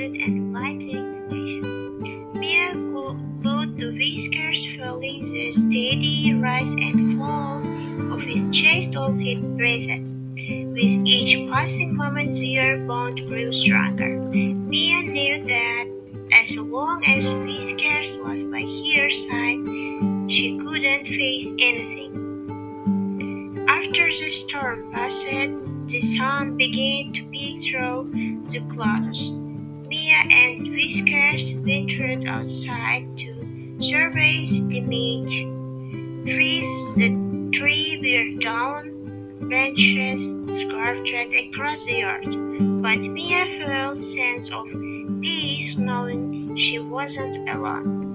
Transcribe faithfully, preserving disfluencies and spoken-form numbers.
unexpected and life-changing. Mia glued the whiskers, feeling the steady rise and fall of his chest of his breath. With each passing moment, their bond grew stronger. Mia knew that as long as Whiskers was by her side, she couldn't face anything. After the storm passed, the sun began to peek through the clouds. Mia and Whiskers ventured outside to survey the maze. Trees, the tree were down, branches scattered across the yard, but Mia felt a sense of peace knowing she wasn't alone.